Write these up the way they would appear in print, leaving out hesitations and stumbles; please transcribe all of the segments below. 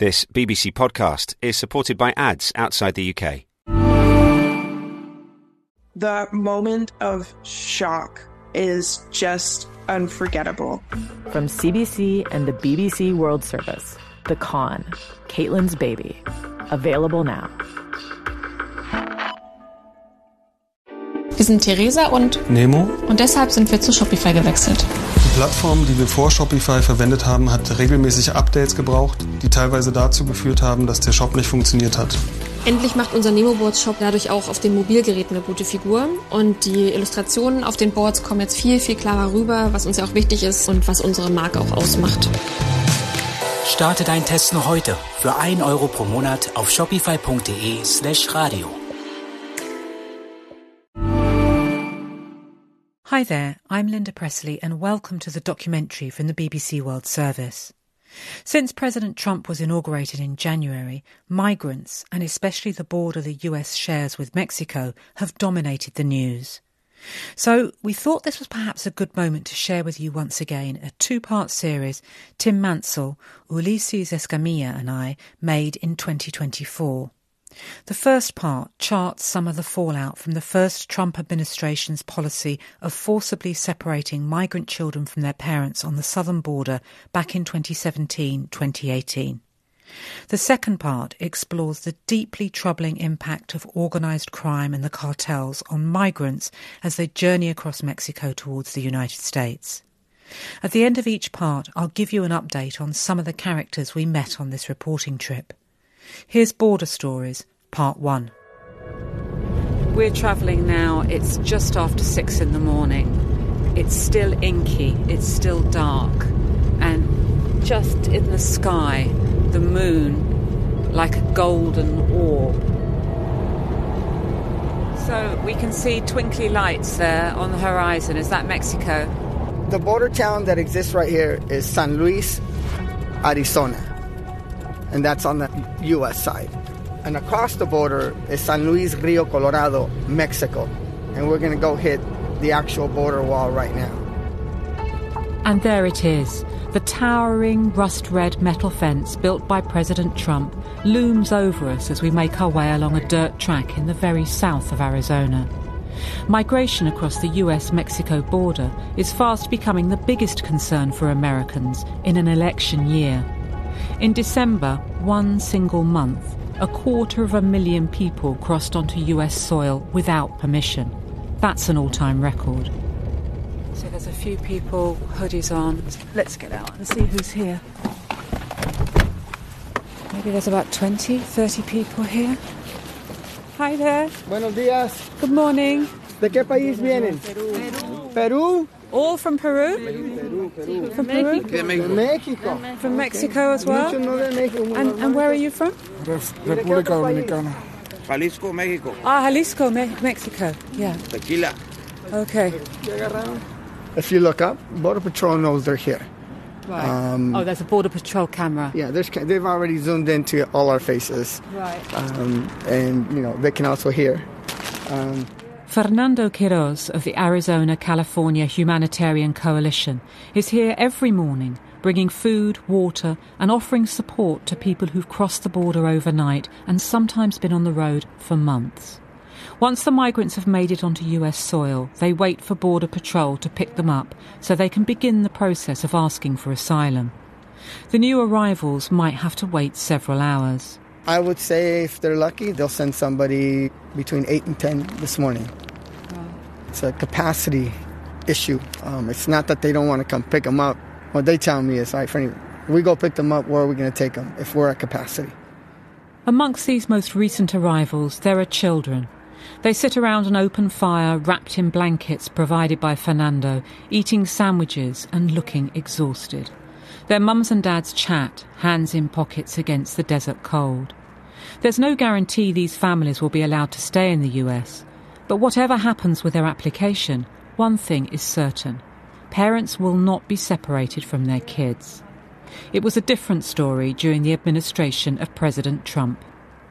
This BBC podcast is supported by ads outside the UK. The moment of shock is just unforgettable. From CBC and the BBC World Service, The Con, Caitlyn's Baby. Available now. Wir sind Theresa und Nemo. Und deshalb sind wir zu Shopify gewechselt. Die Plattform, die wir vor Shopify verwendet haben, hat regelmäßig Updates gebraucht, die teilweise dazu geführt haben, dass der Shop nicht funktioniert hat. Endlich macht unser Nemo-Boards-Shop dadurch auch auf den Mobilgeräten eine gute Figur. Und die Illustrationen auf den Boards kommen jetzt viel, viel klarer rüber, was uns ja auch wichtig ist und was unsere Marke auch ausmacht. Starte deinen Test noch heute für 1 Euro pro Monat auf shopify.de/radio. Hi there, I'm Linda Presley and welcome to the documentary from the BBC World Service. Since President Trump was inaugurated in January, migrants, and especially the border the US shares with Mexico, have dominated the news. So we thought this was perhaps a good moment to share with you once again a two-part series Tim Mansell, Ulises Escamilla and I made in 2024. The first part charts some of the fallout from the first Trump administration's policy of forcibly separating migrant children from their parents on the southern border back in 2017-2018. The second part explores the deeply troubling impact of organised crime and the cartels on migrants as they journey across Mexico towards the United States. At the end of each part, I'll give you an update on some of the characters we met on this reporting trip. Here's Border Stories, Part 1. We're travelling now. It's just after 6 in the morning. It's still inky, it's still dark, and just in the sky, the moon, like a golden orb. So we can see twinkly lights there on the horizon. Is that Mexico? The border town that exists right here is San Luis, Arizona. And that's on the U.S. side. And across the border is San Luis Rio Colorado, Mexico. And we're going to go hit the actual border wall right now. And there it is. The towering rust-red metal fence built by President Trump looms over us as we make our way along a dirt track in the very south of Arizona. Migration across the US-Mexico border is fast becoming the biggest concern for Americans in an election year. In December, one single month, 250,000 people crossed onto US soil without permission. That's an all-time record. So there's a few people, hoodies on. Let's get out and see who's here. Maybe there's about 20, 30 people here. Hi there. Buenos días. Good morning. ¿De qué país vienen? Perú. All from Peru? Peru. From Peru? Mexico. From Mexico as well? And where are you from? República Dominicana. Jalisco, Mexico. Ah, Jalisco, Mexico. Yeah. Tequila. Okay. If you look up, Border Patrol knows they're here. Right. There's a Border Patrol camera. Yeah, they've already zoomed into all our faces. Right. And, they can also hear. Fernando Quiroz of the Arizona-California Humanitarian Coalition is here every morning, bringing food, water and offering support to people who've crossed the border overnight and sometimes been on the road for months. Once the migrants have made it onto US soil, they wait for Border Patrol to pick them up so they can begin the process of asking for asylum. The new arrivals might have to wait several hours. I would say if they're lucky, they'll send somebody between 8 and 10 this morning. Wow. It's a capacity issue. It's not that they don't want to come pick them up. What they tell me is, we go pick them up, where are we going to take them if we're at capacity? Amongst these most recent arrivals, there are children. They sit around an open fire wrapped in blankets provided by Fernando, eating sandwiches and looking exhausted. Their mums and dads chat, hands in pockets against the desert cold. There's no guarantee these families will be allowed to stay in the US. But whatever happens with their application, one thing is certain. Parents will not be separated from their kids. It was a different story during the administration of President Trump.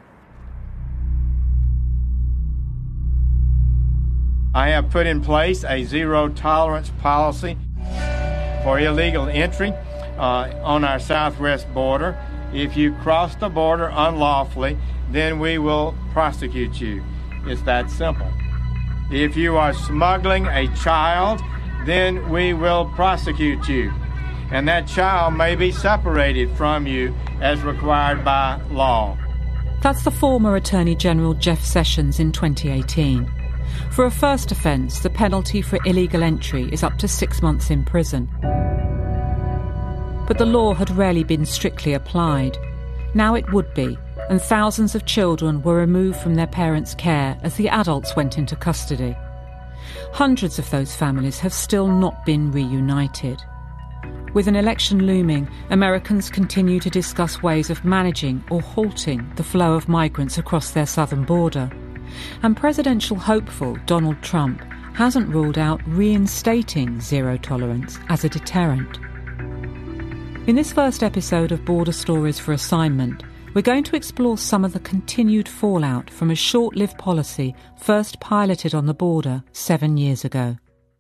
I have put in place a zero-tolerance policy for illegal entry on our southwest border. If you cross the border unlawfully, then we will prosecute you. It's that simple. If you are smuggling a child, then we will prosecute you. And that child may be separated from you as required by law. That's the former Attorney General Jeff Sessions in 2018. For a first offence, the penalty for illegal entry is up to 6 months in prison. But the law had rarely been strictly applied. Now it would be, and thousands of children were removed from their parents' care as the adults went into custody. Hundreds of those families have still not been reunited. With an election looming, Americans continue to discuss ways of managing or halting the flow of migrants across their southern border. And presidential hopeful Donald Trump hasn't ruled out reinstating zero tolerance as a deterrent. In this first episode of Border Stories for Assignment, we're going to explore some of the continued fallout from a short-lived policy first piloted on the border 7 years ago.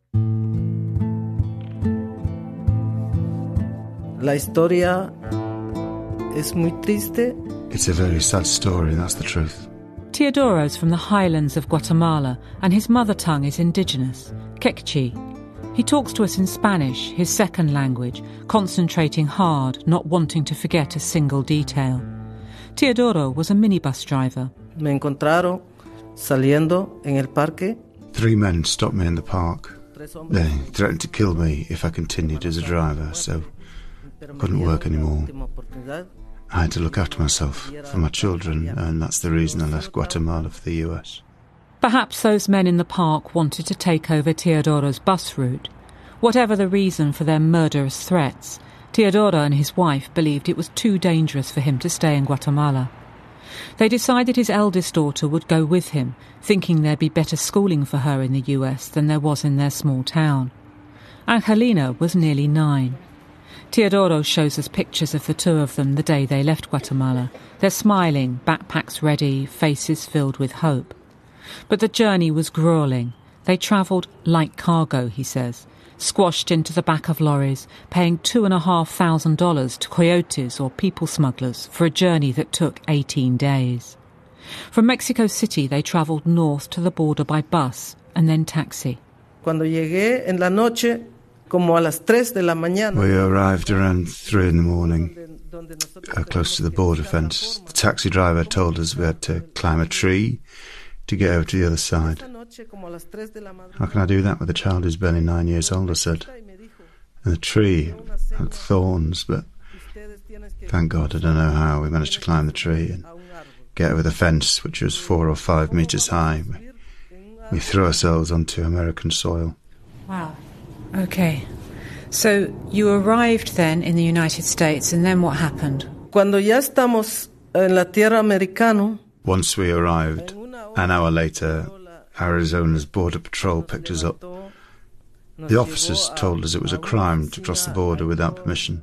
La historia es muy triste. It's a very sad story, that's the truth. Teodoro's from the highlands of Guatemala, and his mother tongue is indigenous, Quechua. He talks to us in Spanish, his second language, concentrating hard, not wanting to forget a single detail. Teodoro was a minibus driver. Me encontraron saliendo en el parque. 3 men stopped me in the park. They threatened to kill me if I continued as a driver, so I couldn't work anymore. I had to look after myself for my children, and that's the reason I left Guatemala for the US. Perhaps those men in the park wanted to take over Teodoro's bus route. Whatever the reason for their murderous threats, Teodoro and his wife believed it was too dangerous for him to stay in Guatemala. They decided his eldest daughter would go with him, thinking there'd be better schooling for her in the US than there was in their small town. Angelina was nearly 9. Teodoro shows us pictures of the two of them the day they left Guatemala. They're smiling, backpacks ready, faces filled with hope. But the journey was gruelling. They travelled like cargo, he says, squashed into the back of lorries, paying $2,500 to coyotes or people smugglers for a journey that took 18 days. From Mexico City, they travelled north to the border by bus and then taxi. Cuando llegué en la noche, como a las 3 de la mañana. We arrived around 3 in the morning, close to the border fence. The taxi driver told us we had to climb a tree to get over to the other side. How can I do that with a child who's barely 9 years old, I said. And the tree had thorns, but thank God, I don't know how, we managed to climb the tree and get over the fence, which was 4 or 5 metres high. We threw ourselves onto American soil. Wow. Okay. So you arrived then in the United States, and then what happened? Cuando ya estamos en la tierra americana. Once we arrived, an hour later, Arizona's Border Patrol picked us up. The officers told us it was a crime to cross the border without permission.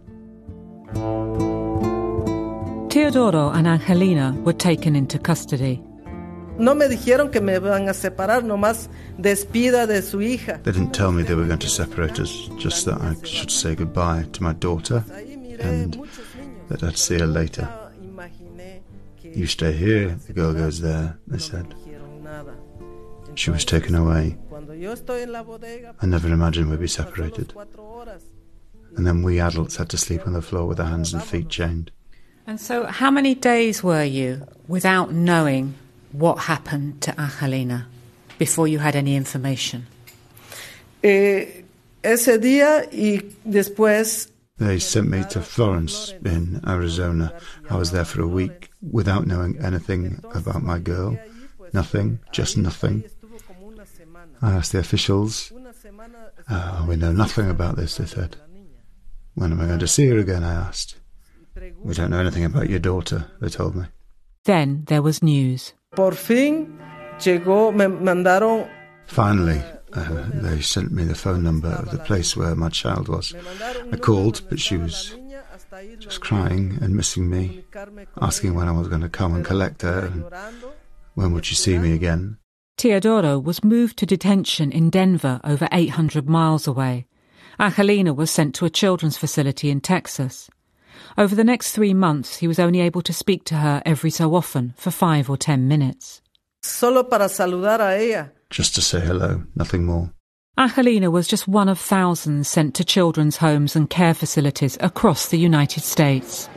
Teodoro and Angelina were taken into custody. No me dijeron que me van a separar, nomás despida de su hija. They didn't tell me they were going to separate us, just that I should say goodbye to my daughter and that I'd see her later. You stay here, the girl goes there, they said. She was taken away. I never imagined we'd be separated. And then we adults had to sleep on the floor with our hands and feet chained. And so how many days were you without knowing what happened to Angelina before you had any information? Ese día y después. They sent me to Florence in Arizona. I was there for a week without knowing anything about my girl. Nothing, just nothing. I asked the officials. We know nothing about this, they said. When am I going to see her again, I asked. We don't know anything about your daughter, they told me. Then there was news. Por fin llegó, me mandaron. Finally, they sent me the phone number of the place where my child was. I called, but she was just crying and missing me, asking when I was going to come and collect her and when would she see me again. Teodoro was moved to detention in Denver, over 800 miles away. Angelina was sent to a children's facility in Texas. Over the next 3 months, he was only able to speak to her every so often for 5 or 10 minutes. Solo para saludar a ella. Just to say hello, nothing more. Angelina was just one of thousands sent to children's homes and care facilities across the United States.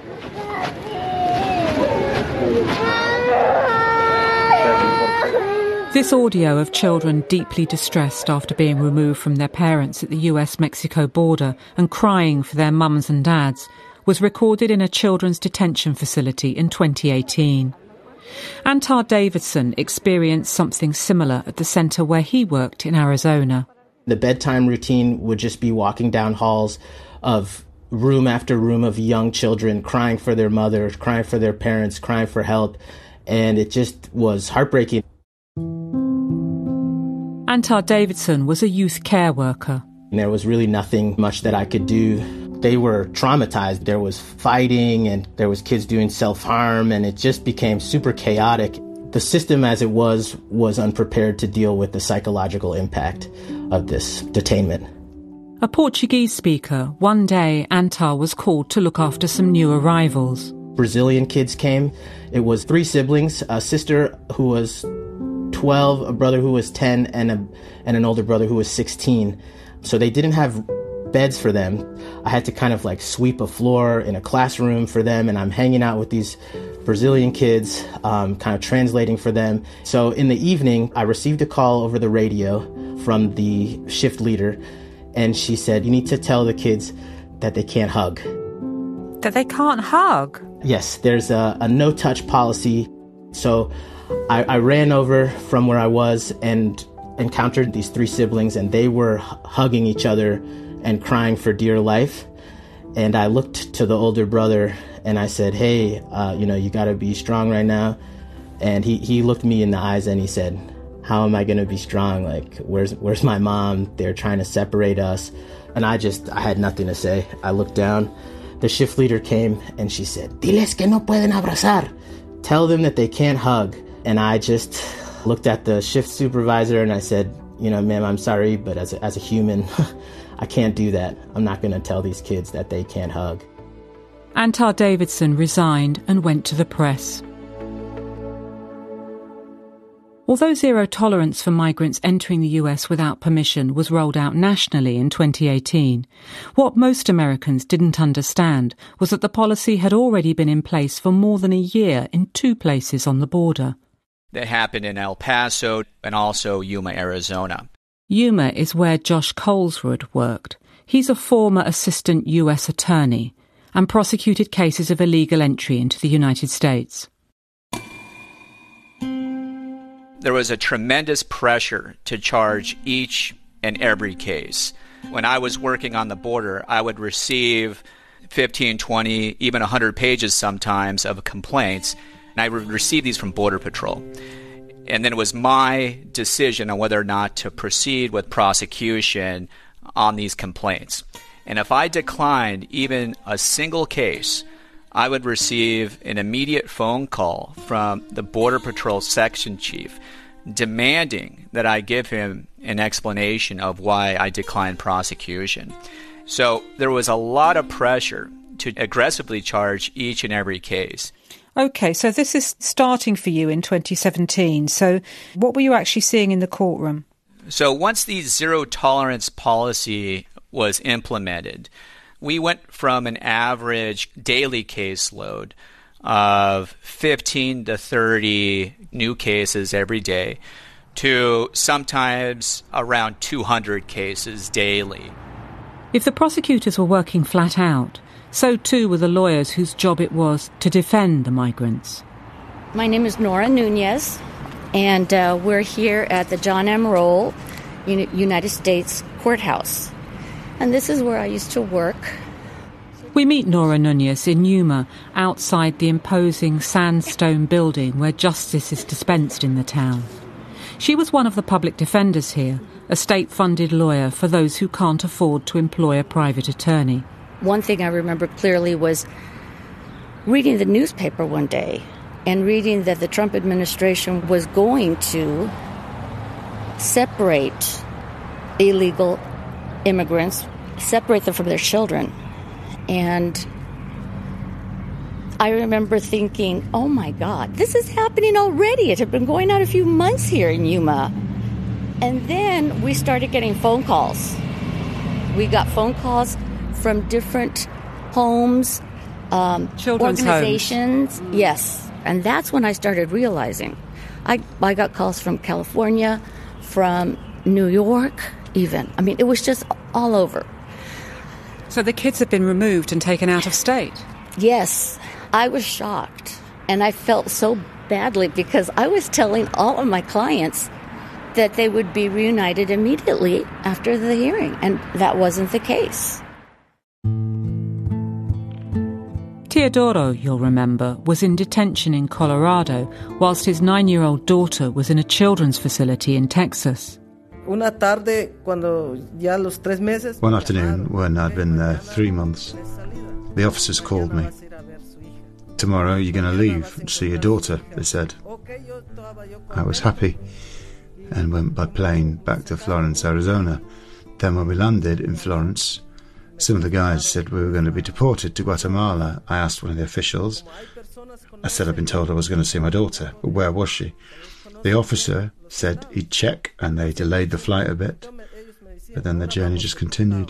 This audio of children deeply distressed after being removed from their parents at the US-Mexico border and crying for their mums and dads was recorded in a children's detention facility in 2018. Antar Davidson experienced something similar at the centre where he worked in Arizona. The bedtime routine would just be walking down halls of room after room of young children crying for their mothers, crying for their parents, crying for help, and it just was heartbreaking. Antar Davidson was a youth care worker. There was really nothing much that I could do. They were traumatized. There was fighting and there was kids doing self-harm, and it just became super chaotic. The system as it was unprepared to deal with the psychological impact of this detainment. A Portuguese speaker, one day Antar was called to look after some new arrivals. Brazilian kids came. It was 3 siblings, a sister who was 12, a brother who was 10, and an older brother who was 16. So they didn't have beds for them. I had to kind of like sweep a floor in a classroom for them, and I'm hanging out with these Brazilian kids, kind of translating for them. So in the evening, I received a call over the radio from the shift leader, and she said, "You need to tell the kids that they can't hug." That they can't hug? Yes, there's a no-touch policy. So I ran over from where I was and encountered these 3 siblings, and they were hugging each other and crying for dear life. And I looked to the older brother and I said, "Hey, you got to be strong right now." And he looked me in the eyes and he said, "How am I going to be strong? Like, where's my mom? They're trying to separate us." And I had nothing to say. I looked down. The shift leader came and she said, "Diles que no pueden abrazar." Tell them that they can't hug. And I just looked at the shift supervisor and I said, "Ma'am, I'm sorry, but as a human, I can't do that. I'm not going to tell these kids that they can't hug." Antar Davidson resigned and went to the press. Although zero tolerance for migrants entering the US without permission was rolled out nationally in 2018, what most Americans didn't understand was that the policy had already been in place for more than a year in 2 places on the border. That happened in El Paso and also Yuma, Arizona. Yuma is where Josh Coleswood worked. He's a former assistant US attorney and prosecuted cases of illegal entry into the United States. There was a tremendous pressure to charge each and every case. When I was working on the border, I would receive 15, 20, even 100 pages sometimes of complaints, and I would receive these from Border Patrol. And then it was my decision on whether or not to proceed with prosecution on these complaints. And if I declined even a single case, I would receive an immediate phone call from the Border Patrol section chief demanding that I give him an explanation of why I declined prosecution. So there was a lot of pressure to aggressively charge each and every case. Okay, so this is starting for you in 2017. So what were you actually seeing in the courtroom? So once the zero tolerance policy was implemented, we went from an average daily caseload of 15 to 30 new cases every day to sometimes around 200 cases daily. If the prosecutors were working flat out, so too were the lawyers whose job it was to defend the migrants. My name is Nora Nunez, and we're here at the John M. Roll United States Courthouse. And this is where I used to work. We meet Nora Nunez in Yuma, outside the imposing sandstone building where justice is dispensed in the town. She was one of the public defenders here, a state-funded lawyer for those who can't afford to employ a private attorney. One thing I remember clearly was reading the newspaper one day and reading that the Trump administration was going to separate illegal immigrants, separate them from their children. And I remember thinking, oh my God, this is happening already. It had been going on a few months here in Yuma. And then we started getting phone calls. We got phone calls from different homes, children's organizations. Homes. Yes. And that's when I started realizing. I got calls from California, from New York even. I mean, it was just all over. So the kids had been removed and taken out of state? Yes. I was shocked. And I felt so badly because I was telling all of my clients that they would be reunited immediately after the hearing, and that wasn't the case. Teodoro, you'll remember, was in detention in Colorado whilst his 9-year-old daughter was in a children's facility in Texas. One afternoon, when I'd been there 3 months, the officers called me. Tomorrow you're going to leave and see your daughter, they said. I was happy and went by plane back to Florence, Arizona. Then when we landed in Florence, some of the guys said we were going to be deported to Guatemala. I asked one of the officials. I said I'd been told I was going to see my daughter, but where was she? The officer said he'd check, and they delayed the flight a bit. But then the journey just continued.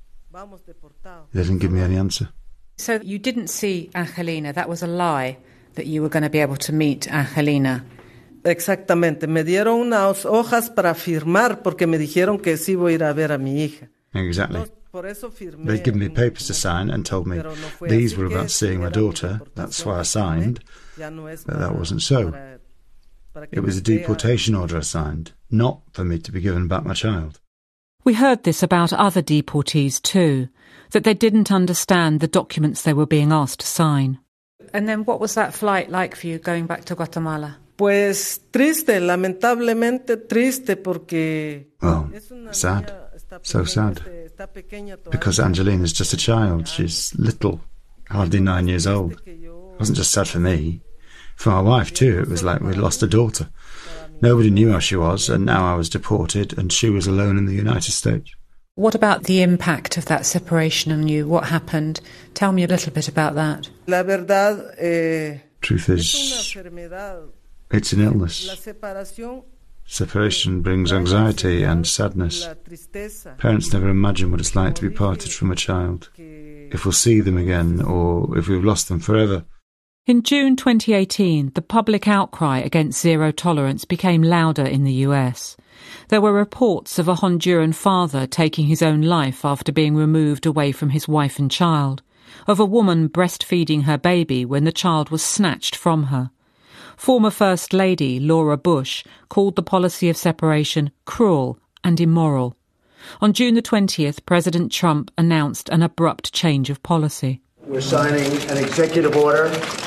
They didn't give me any answer. So you didn't see Angelina. That was a lie, that you were going to be able to meet Angelina. Exactamente. Me dieron unas hojas para firmar porque me dijeron que sí voy a ir a ver a mi hija. Exactly. They'd given me papers to sign and told me these were about seeing my daughter. That's why I signed. But that wasn't so. It was a deportation order I signed, not for me to be given back my child. We heard this about other deportees too, that they didn't understand the documents they were being asked to sign. And then what was that flight like for you going back to Guatemala? Pues triste, lamentablemente triste porque... Well, sad. So sad. Because Angelina's just a child. She's little, hardly 9 years old. It wasn't just sad for me. For my wife too, it was like we'd lost a daughter. Nobody knew how she was, and now I was deported and she was alone in the United States. What about the impact of that separation on you? What happened? Tell me a little bit about that. La verdad, truth is, it's an illness. Separation brings anxiety and sadness. Parents never imagine what it's like to be parted from a child, if we'll see them again or if we've lost them forever. In June 2018, the public outcry against zero tolerance became louder in the US. There were reports of a Honduran father taking his own life after being removed away from his wife and child, of a woman breastfeeding her baby when the child was snatched from her. Former First Lady Laura Bush called the policy of separation cruel and immoral. On June the 20th, President Trump announced an abrupt change of policy. We're signing an executive order.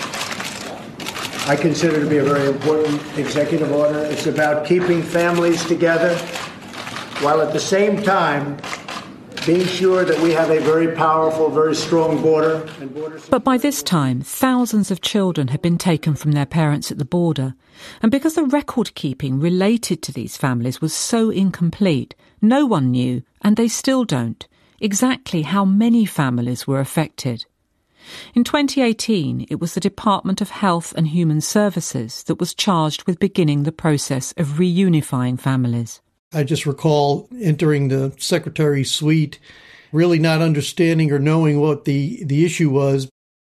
I consider it to be a very important executive order. It's about keeping families together while at the same time being sure that we have a very powerful, very strong border. But by this time, thousands of children had been taken from their parents at the border. And because the record-keeping related to these families was so incomplete, no one knew, and they still don't, exactly how many families were affected. In 2018, it was the Department of Health and Human Services that was charged with beginning the process of reunifying families. I just recall entering the secretary's suite, really not understanding or knowing what the issue was.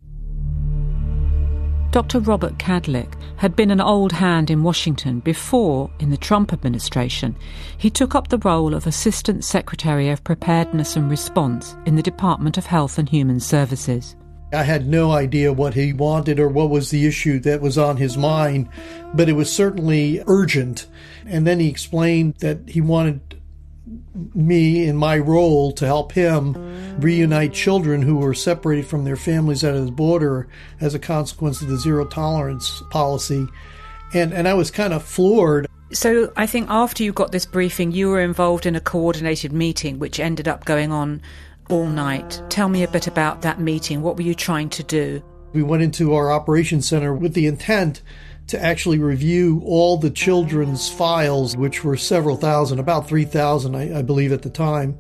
Dr. Robert Kadlec had been an old hand in Washington before, in the Trump administration, he took up the role of Assistant Secretary of Preparedness and Response in the Department of Health and Human Services. I had no idea what he wanted or what was the issue that was on his mind, but it was certainly urgent. And then he explained that he wanted me in my role to help him reunite children who were separated from their families at the border as a consequence of the zero tolerance policy. And I was kind of floored. So I think after you got this briefing, you were involved in a coordinated meeting which ended up going on all night. Tell me a bit about that meeting. What were you trying to do? We went into our operations center with the intent to actually review all the children's files, which were several thousand, about 3,000, I believe at the time,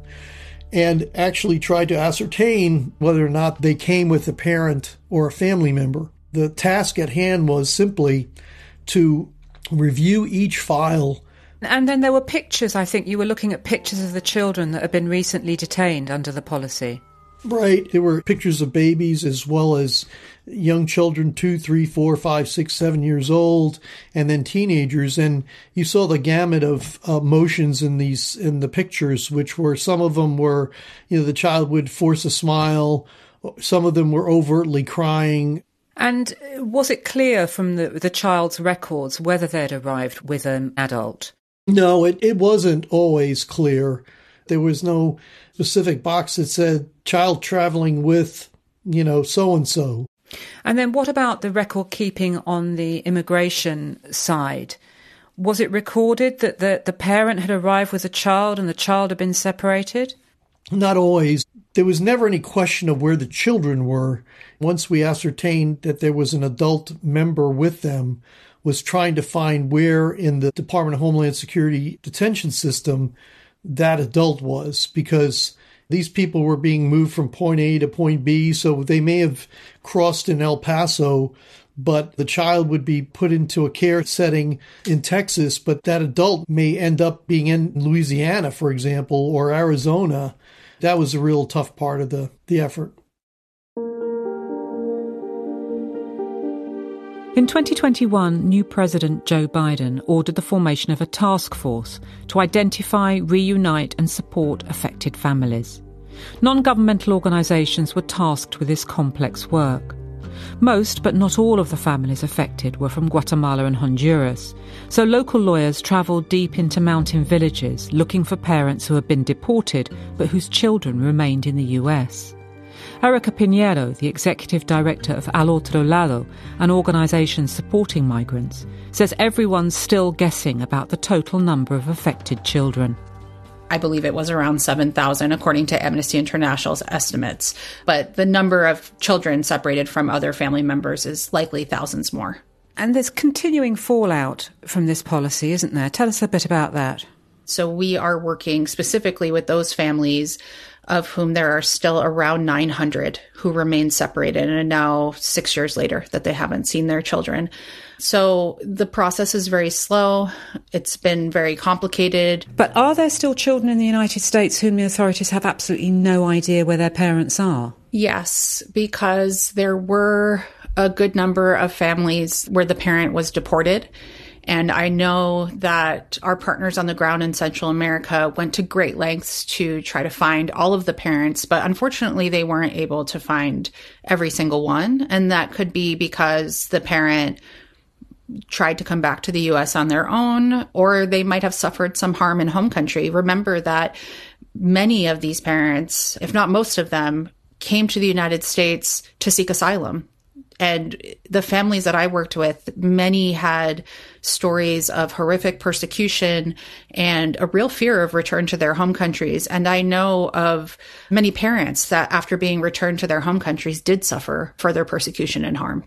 and actually try to ascertain whether or not they came with a parent or a family member. The task at hand was simply to review each file. And then there were pictures. I think you were looking at pictures of the children that had been recently detained under the policy. Right. There were pictures of babies as well as young children, 2, 3, 4, 5, 6, 7 years old, and then teenagers. And you saw the gamut of emotions in the pictures, which were, some of them were, the child would force a smile. Some of them were overtly crying. And was it clear from the child's records whether they'd arrived with an adult? No, it wasn't always clear. There was no specific box that said child traveling with, so-and-so. And then what about the record keeping on the immigration side? Was it recorded that the parent had arrived with a child and the child had been separated? Not always. There was never any question of where the children were. Once we ascertained that there was an adult member with them, was trying to find where in the Department of Homeland Security detention system that adult was, because these people were being moved from point A to point B, so they may have crossed in El Paso, but the child would be put into a care setting in Texas, but that adult may end up being in Louisiana, for example, or Arizona. That was a real tough part of the effort. In 2021, new President Joe Biden ordered the formation of a task force to identify, reunite and support affected families. Non-governmental organisations were tasked with this complex work. Most, but not all of the families affected were from Guatemala and Honduras, so local lawyers travelled deep into mountain villages looking for parents who had been deported but whose children remained in the US. Erica Pinheiro, the executive director of Al Otro Lado, an organisation supporting migrants, says everyone's still guessing about the total number of affected children. I believe it was around 7,000, according to Amnesty International's estimates. But the number of children separated from other family members is likely thousands more. And there's continuing fallout from this policy, isn't there? Tell us a bit about that. So we are working specifically with those families of whom there are still around 900 who remain separated, and now 6 years later that they haven't seen their children. So the process is very slow. It's been very complicated. But are there still children in the United States whom the authorities have absolutely no idea where their parents are? Yes, because there were a good number of families where the parent was deported. And I know that our partners on the ground in Central America went to great lengths to try to find all of the parents, but unfortunately they weren't able to find every single one. And that could be because the parent tried to come back to the U.S. on their own, or they might have suffered some harm in home country. Remember that many of these parents, if not most of them, came to the United States to seek asylum. And the families that I worked with, many had stories of horrific persecution and a real fear of return to their home countries. And I know of many parents that after being returned to their home countries did suffer further persecution and harm.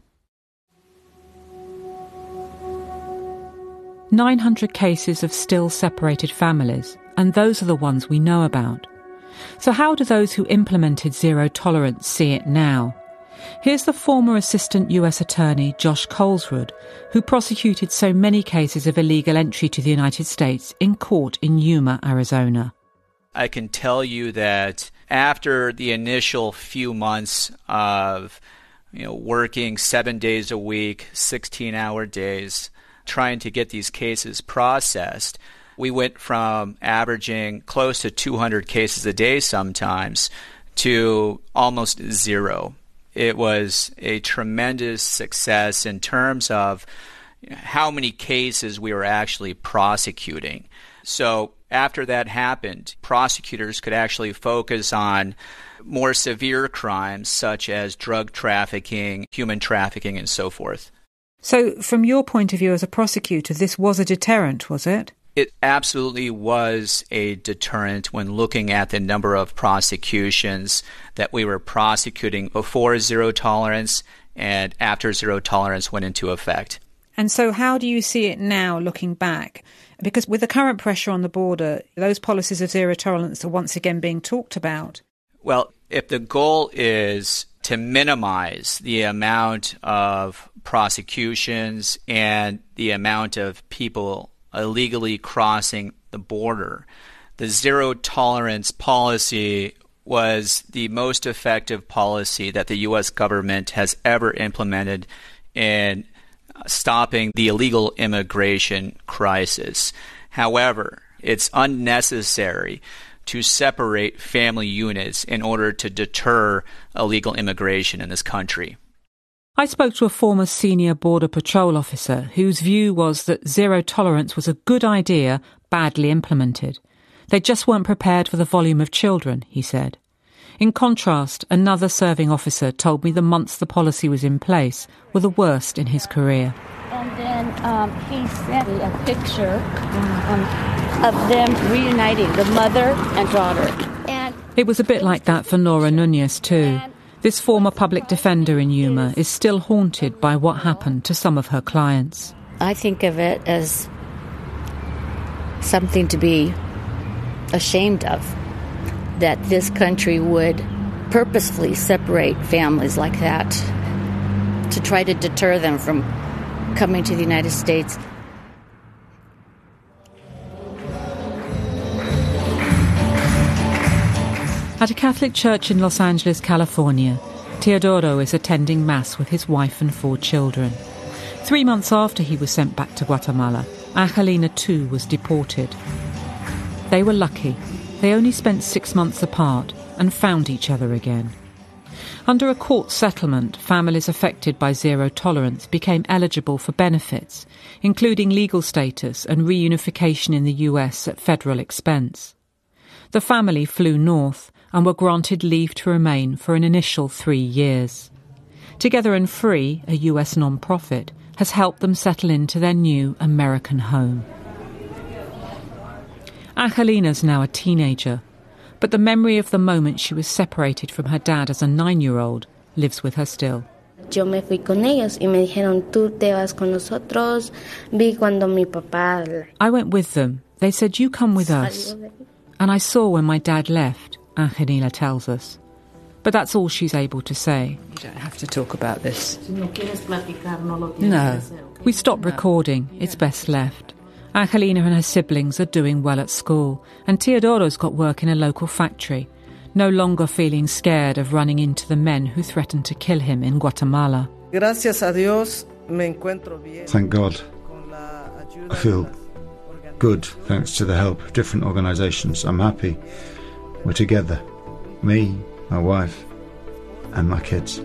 900 cases of still separated families, and those are the ones we know about. So how do those who implemented zero tolerance see it now? Here's the former Assistant US Attorney Josh Coleswood, who prosecuted so many cases of illegal entry to the United States in court in Yuma, Arizona. I can tell you that after the initial few months of working 7 days a week, 16-hour days, trying to get these cases processed, we went from averaging close to 200 cases a day sometimes to almost zero. It was a tremendous success in terms of how many cases we were actually prosecuting. So after that happened, prosecutors could actually focus on more severe crimes such as drug trafficking, human trafficking, and so forth. So from your point of view as a prosecutor, this was a deterrent, was it? It absolutely was a deterrent when looking at the number of prosecutions that we were prosecuting before zero tolerance and after zero tolerance went into effect. And so how do you see it now looking back? Because with the current pressure on the border, those policies of zero tolerance are once again being talked about. Well, if the goal is to minimize the amount of prosecutions and the amount of people illegally crossing the border. The zero tolerance policy was the most effective policy that the U.S. government has ever implemented in stopping the illegal immigration crisis. However, it's unnecessary to separate family units in order to deter illegal immigration in this country. I spoke to a former senior Border Patrol officer whose view was that zero tolerance was a good idea, badly implemented. They just weren't prepared for the volume of children, he said. In contrast, another serving officer told me the months the policy was in place were the worst in his career. And then he sent me a picture of them reuniting, the mother and daughter. And it was a bit like that for Nora Nunez too. This former public defender in Yuma is still haunted by what happened to some of her clients. I think of it as something to be ashamed of, that this country would purposefully separate families like that to try to deter them from coming to the United States. At a Catholic church in Los Angeles, California, Teodoro is attending Mass with his wife and 4 children. 3 months after he was sent back to Guatemala, Angelina too was deported. They were lucky. They only spent 6 months apart and found each other again. Under a court settlement, families affected by zero tolerance became eligible for benefits, including legal status and reunification in the US at federal expense. The family flew north and were granted leave to remain for an initial 3 years. Together and Free, a US non-profit, has helped them settle into their new American home. Angelina's now a teenager, but the memory of the moment she was separated from her dad as a 9-year-old lives with her still. Yo me fui con ellos y me dijeron, tú te vas con nosotros. Vi cuando mi papá... I went with them. They said, you come with us. And I saw when my dad left, Angelina tells us. But that's all she's able to say. You don't have to talk about this. No. We stopped recording. It's best left. Angelina and her siblings are doing well at school, and Teodoro's got work in a local factory, no longer feeling scared of running into the men who threatened to kill him in Guatemala. Gracias a Dios, me encuentro bien. Thank God. I feel good thanks to the help of different organisations. I'm happy. We're together. Me, my wife, and my kids.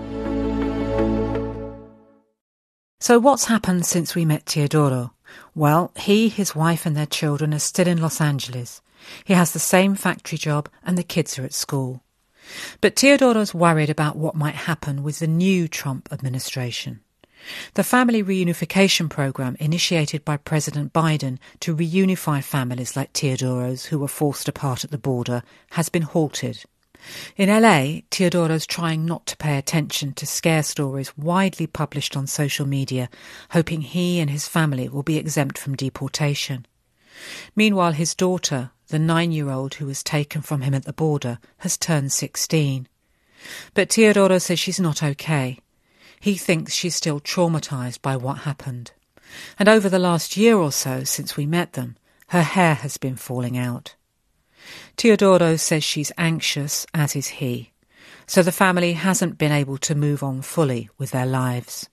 So what's happened since we met Teodoro? Well, he, his wife and their children are still in Los Angeles. He has the same factory job and the kids are at school. But Teodoro's worried about what might happen with the new Trump administration. The family reunification program initiated by President Biden to reunify families like Teodoro's who were forced apart at the border has been halted. In LA, Teodoro's trying not to pay attention to scare stories widely published on social media, hoping he and his family will be exempt from deportation. Meanwhile, his daughter, the 9-year-old who was taken from him at the border, has turned 16. But Teodoro says she's not okay. He thinks she's still traumatised by what happened. And over the last year or so since we met them, her hair has been falling out. Teodoro says she's anxious, as is he. So the family hasn't been able to move on fully with their lives.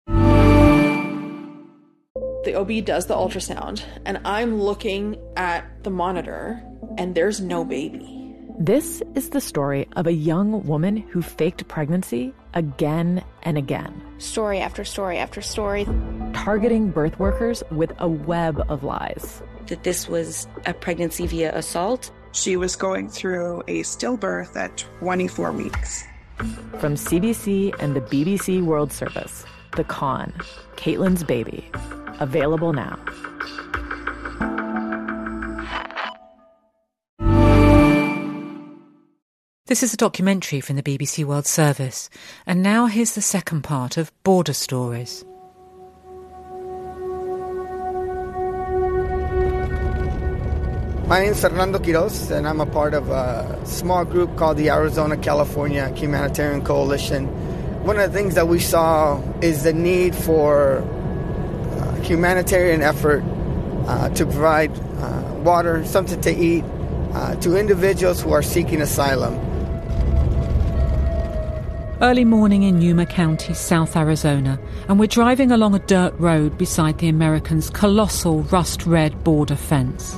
The OB does the ultrasound, and I'm looking at the monitor, and there's no baby. This is the story of a young woman who faked pregnancy again and again. Story after story after story. Targeting birth workers with a web of lies. That this was a pregnancy via assault. She was going through a stillbirth at 24 weeks. From CBC and the BBC World Service, The Con, Caitlin's Baby. Available now. This is a documentary from the BBC World Service, and now here's the second part of Border Stories. My name is Fernando Quiroz, and I'm a part of a small group called the Arizona-California Humanitarian Coalition. One of the things that we saw is the need for humanitarian effort to provide water, something to eat, to individuals who are seeking asylum. Early morning in Yuma County, South Arizona, and we're driving along a dirt road beside the Americans' colossal rust-red border fence.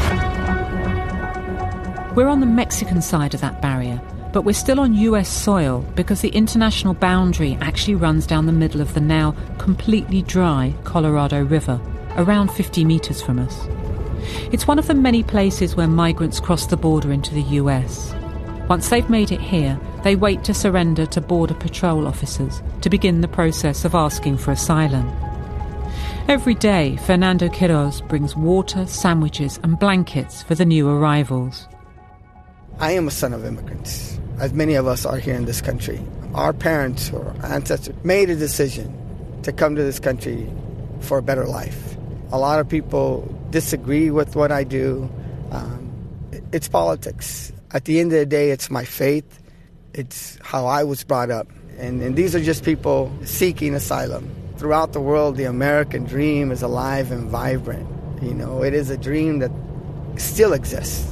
We're on the Mexican side of that barrier, but we're still on US soil because the international boundary actually runs down the middle of the now completely dry Colorado River, around 50 metres from us. It's one of the many places where migrants cross the border into the US. Once they've made it here, they wait to surrender to Border Patrol officers to begin the process of asking for asylum. Every day, Fernando Quiroz brings water, sandwiches and blankets for the new arrivals. I am a son of immigrants, as many of us are here in this country. Our parents or ancestors made a decision to come to this country for a better life. A lot of people disagree with what I do. It's politics. At the end of the day, it's my faith. It's how I was brought up. And these are just people seeking asylum. Throughout the world, the American dream is alive and vibrant. You know, it is a dream that still exists.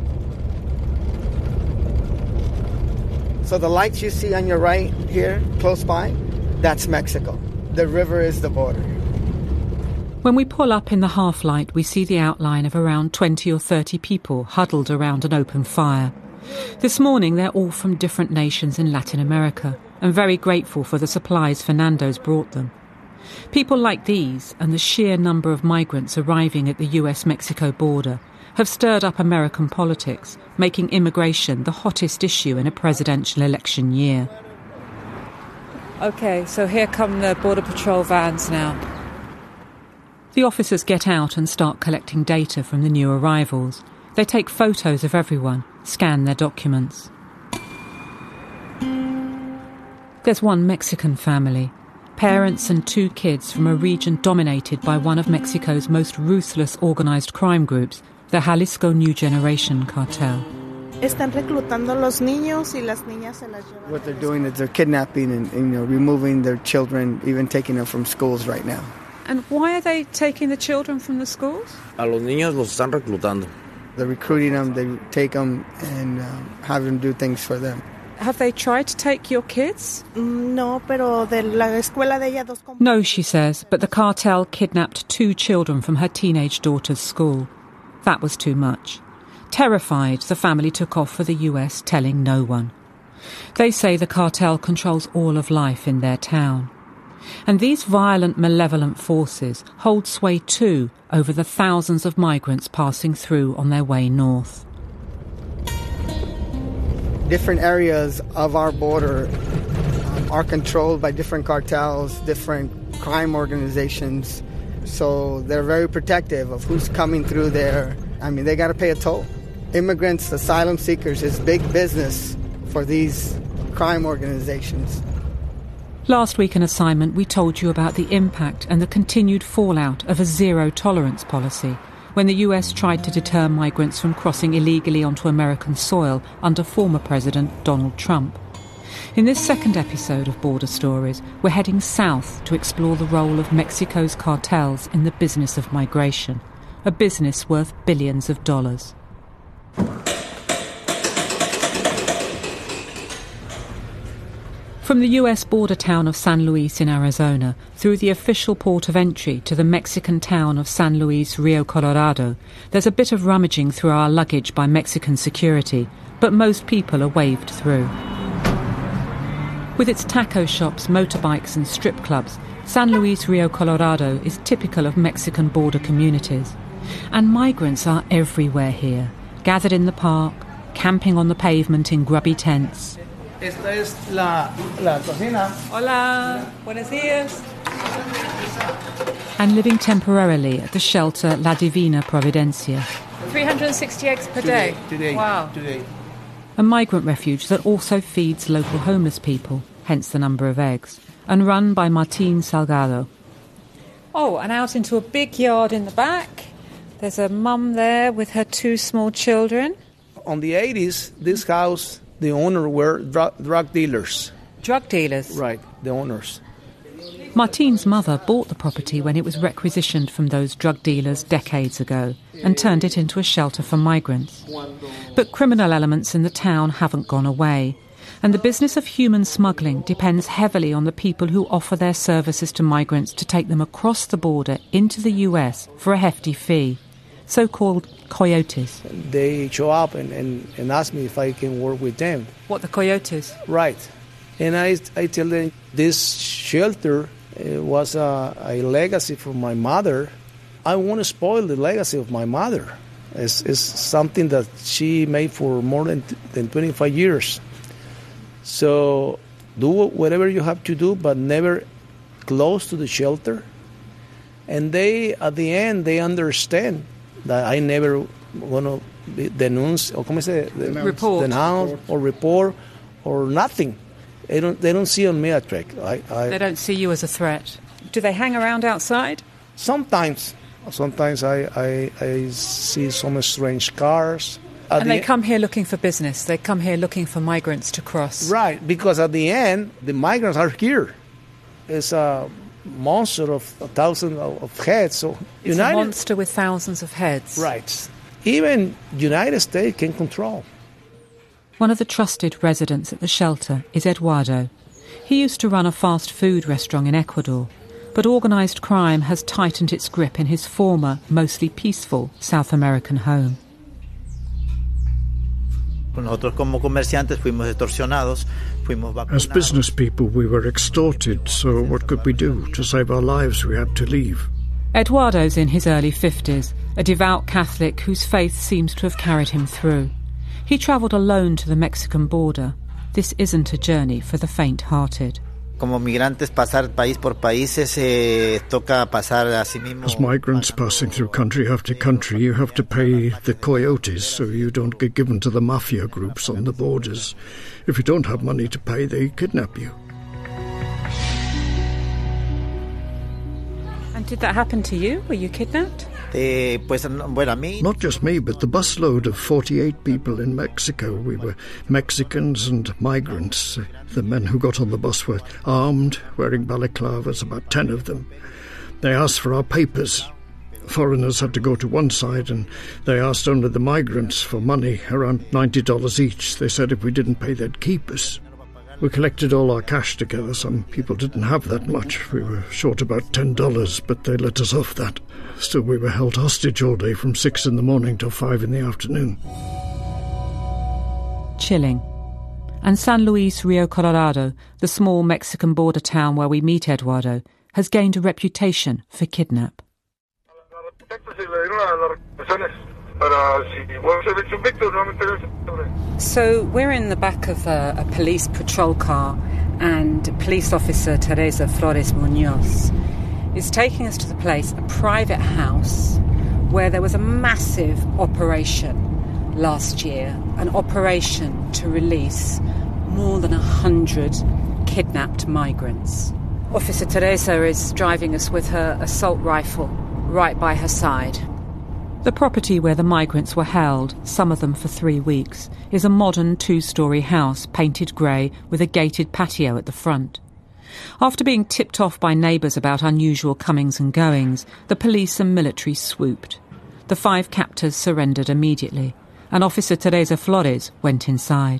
So the lights you see on your right here, close by, that's Mexico. The river is the border. When we pull up in the half-light, we see the outline of around 20 or 30 people huddled around an open fire. This morning, they're all from different nations in Latin America and very grateful for the supplies Fernando's brought them. People like these and the sheer number of migrants arriving at the US-Mexico border have stirred up American politics, making immigration the hottest issue in a presidential election year. OK, so here come the Border Patrol vans now. The officers get out and start collecting data from the new arrivals. They take photos of everyone, scan their documents. There's one Mexican family, parents and 2 kids from a region dominated by one of Mexico's most ruthless organised crime groups, the Jalisco New Generation Cartel. Están reclutando los niños y las niñas se las llevan. What they're doing is they're kidnapping and removing their children, even taking them from schools right now. And why are they taking the children from the schools? A los niños los están reclutando. They're recruiting them, they take them and have them do things for them. Have they tried to take your kids? No, pero de la escuela de ella dos. No, she says, but the cartel kidnapped 2 children from her teenage daughter's school. That was too much. Terrified, the family took off for the US, telling no one. They say the cartel controls all of life in their town. And these violent, malevolent forces hold sway too over the thousands of migrants passing through on their way north. Different areas of our border are controlled by different cartels, different crime organizations. So they're very protective of who's coming through there. I mean, they got to pay a toll. Immigrants, asylum seekers is big business for these crime organizations. Last week in Assignment, we told you about the impact and the continued fallout of a zero-tolerance policy when the US tried to deter migrants from crossing illegally onto American soil under former President Donald Trump. In this second episode of Border Stories, we're heading south to explore the role of Mexico's cartels in the business of migration, a business worth billions of dollars. From the US border town of San Luis in Arizona, through the official port of entry to the Mexican town of San Luis, Rio Colorado, there's a bit of rummaging through our luggage by Mexican security, but most people are waved through. With its taco shops, motorbikes and strip clubs, San Luis, Rio Colorado is typical of Mexican border communities. And migrants are everywhere here, gathered in the park, camping on the pavement in grubby tents. Esta es la cocina. Hola, buenos días. And living temporarily at the shelter La Divina Providencia. 360 eggs per day. Today. Wow. Today. A migrant refuge that also feeds local homeless people, hence the number of eggs, and run by Martín Salgado. Oh, and out into a big yard in the back, There's a mum there with her 2 small children. On the 80s, this house, the owner were drug dealers. Drug dealers? Right, the owners. Martine's mother bought the property when it was requisitioned from those drug dealers decades ago and turned it into a shelter for migrants. But criminal elements in the town haven't gone away, and the business of human smuggling depends heavily on the people who offer their services to migrants to take them across the border into the US for a hefty fee, so-called coyotes. They show up and ask me if I can work with them. What, the coyotes? Right. And I tell them this shelter was a legacy from my mother. I want to spoil the legacy of my mother. It's something that she made for more than 25 years. So do whatever you have to do, but never close to the shelter. And they, at the end, they understand that I never want to denounce, or ¿cómo se dice? Denounce or report or nothing. They don't see on me a threat. They don't see you as a threat. Do they hang around outside? Sometimes. Sometimes I see some strange cars. And they come here looking for business. They come here looking for migrants to cross. Right, because at the end, the migrants are here. It's a monster of 1,000 of heads. So it's a monster with thousands of heads. Right. Even United States can control. One of the trusted residents at the shelter is Eduardo. He used to run a fast food restaurant in Ecuador, but organised crime has tightened its grip in his former, mostly peaceful South American home. As business people, we were extorted, so what could we do? To save our lives, we had to leave. Eduardo's in his early 50s, a devout Catholic whose faith seems to have carried him through. He travelled alone to the Mexican border. This isn't a journey for the faint-hearted. As migrants passing through country after country, you have to pay the coyotes so you don't get given to the mafia groups on the borders. If you don't have money to pay, they kidnap you. And did that happen to you? Were you kidnapped? Not just me, but the busload of 48 people in Mexico. We were Mexicans and migrants. The men who got on the bus were armed, wearing balaclavas, about 10 of them. They asked for our papers. Foreigners had to go to one side, and they asked only the migrants for money, around $90 each. They said if we didn't pay, they'd keep us. We collected all our cash together. Some people didn't have that much. We were short about $10, but they let us off that. Still, we were held hostage all day from 6 in the morning till 5 in the afternoon. Chilling. And San Luis Rio Colorado, the small Mexican border town where we meet Eduardo, has gained a reputation for kidnap. So we're in the back of a police patrol car, and police officer Teresa Flores Munoz is taking us to the place, a private house, where there was a massive operation last year, an operation to release more than 100 kidnapped migrants. Officer Teresa is driving us with her assault rifle right by her side. The property where the migrants were held, some of them for 3 weeks, is a modern 2-storey house painted grey with a gated patio at the front. After being tipped off by neighbours about unusual comings and goings, the police and military swooped. The 5 captors surrendered immediately, and Officer Teresa Flores went inside.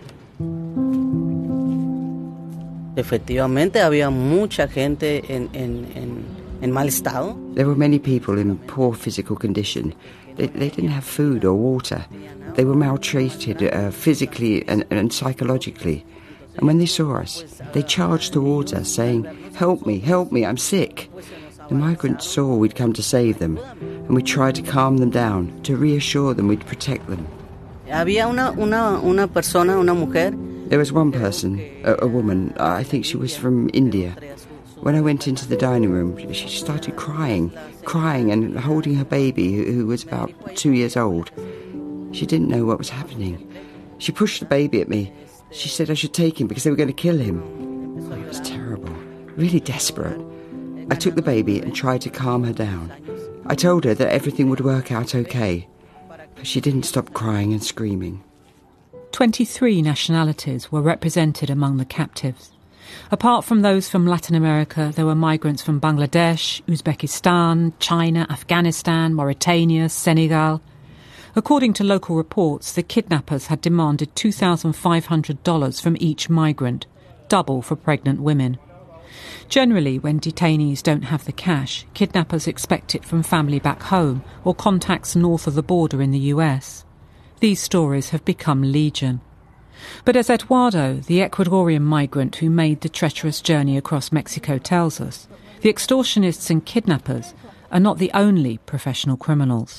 Efectivamente, había mucha gente en mal estado. There were many people in poor physical condition. They didn't have food or water. They were maltreated physically and psychologically. And when they saw us, they charged towards us saying, help me, I'm sick." The migrants saw we'd come to save them, and we tried to calm them down, to reassure them we'd protect them. Había una persona, una mujer. There was one person, a woman, I think she was from India. When I went into the dining room, she started crying and holding her baby, who was about 2 years old. She didn't know what was happening. She pushed the baby at me. She said I should take him because they were going to kill him. It was terrible, really desperate. I took the baby and tried to calm her down. I told her that everything would work out okay, but she didn't stop crying and screaming. 23 nationalities were represented among the captives. Apart from those from Latin America, there were migrants from Bangladesh, Uzbekistan, China, Afghanistan, Mauritania, Senegal. According to local reports, the kidnappers had demanded $2,500 from each migrant, double for pregnant women. Generally, when detainees don't have the cash, kidnappers expect it from family back home or contacts north of the border in the US. These stories have become legion. But as Eduardo, the Ecuadorian migrant who made the treacherous journey across Mexico, tells us, the extortionists and kidnappers are not the only professional criminals.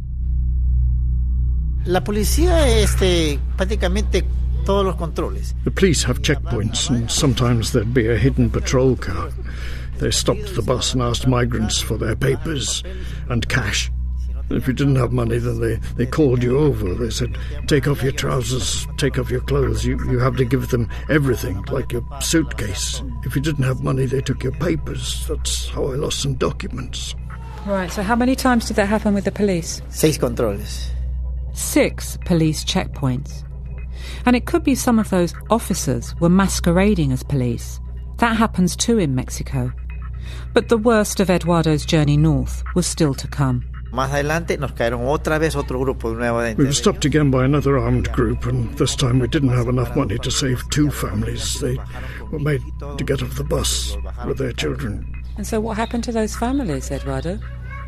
La policía prácticamente todos los controles. The police have checkpoints, and sometimes there'd be a hidden patrol car. They stopped the bus and asked migrants for their papers and cash. If you didn't have money, then they called you over. They said, take off your trousers, take off your clothes. You have to give them everything, like your suitcase. If you didn't have money, they took your papers. That's how I lost some documents. Right, so how many times did that happen with the police? 6 controles. 6 police checkpoints. And it could be some of those officers were masquerading as police. That happens too in Mexico. But the worst of Eduardo's journey north was still to come. Más adelante nos cayeron otra vez otro grupo nuevo de. We were stopped again by another armed group, and this time we didn't have enough money to save 2 families. They were made to get off the bus with their children. And so what happened to those families, Eduardo?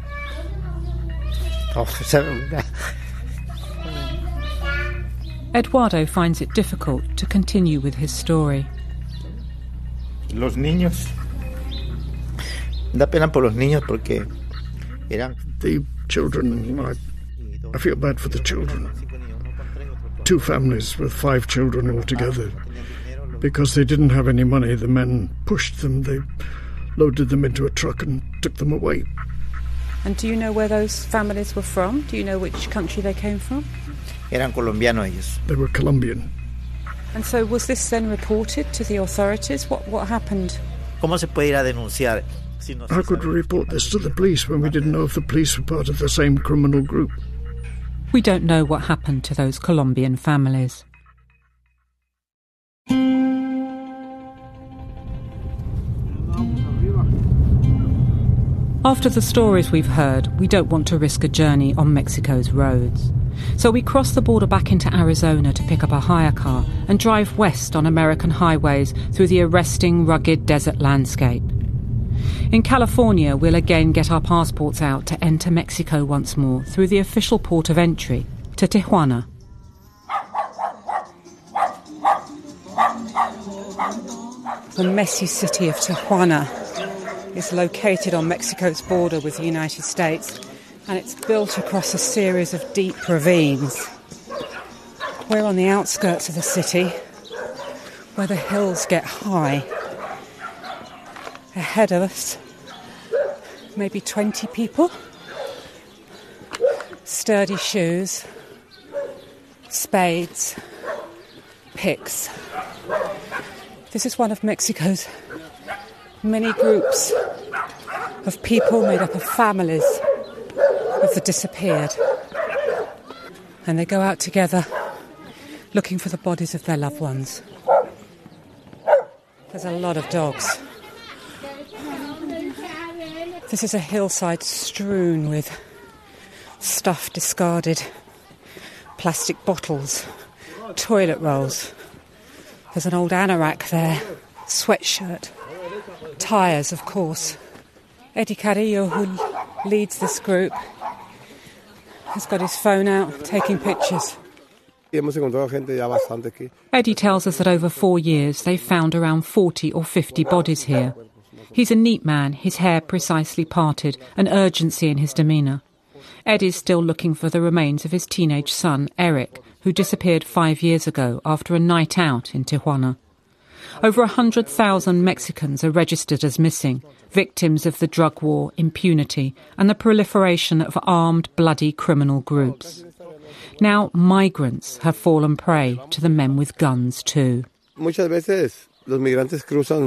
Eduardo finds it difficult to continue with his story. Los niños. Da pena por los niños porque eran. The children, I feel bad for the children. 2 families with 5 children altogether. Because they didn't have any money, the men pushed them. They loaded them into a truck and took them away. And do you know where those families were from? Do you know which country they came from? Eran colombianos ellos. They were Colombian. And so was this then reported to the authorities? What happened? ¿Cómo se puede ir a denunciar? How could we report this to the police when we didn't know if the police were part of the same criminal group? We don't know what happened to those Colombian families. After the stories we've heard, we don't want to risk a journey on Mexico's roads. So we cross the border back into Arizona to pick up a hire car and drive west on American highways through the arresting, rugged desert landscape. In California, we'll again get our passports out to enter Mexico once more through the official port of entry to Tijuana. The messy city of Tijuana is located on Mexico's border with the United States, and it's built across a series of deep ravines. We're on the outskirts of the city, where the hills get high. Ahead of us, maybe 20 people. Sturdy shoes, spades, picks. This is one of Mexico's many groups of people made up of families of the disappeared. And they go out together looking for the bodies of their loved ones. There's a lot of dogs. This is a hillside strewn with stuff discarded, plastic bottles, toilet rolls. There's an old anorak there, sweatshirt, tyres, of course. Eddie Carrillo, who leads this group, has got his phone out, taking pictures. Eddie tells us that over 4 years they've found around 40 or 50 bodies here. He's a neat man, his hair precisely parted, an urgency in his demeanour. Ed is still looking for the remains of his teenage son, Eric, who disappeared 5 years ago after a night out in Tijuana. Over 100,000 Mexicans are registered as missing, victims of the drug war, impunity, and the proliferation of armed, bloody criminal groups. Now migrants have fallen prey to the men with guns too. Muchas veces los migrantes cruzan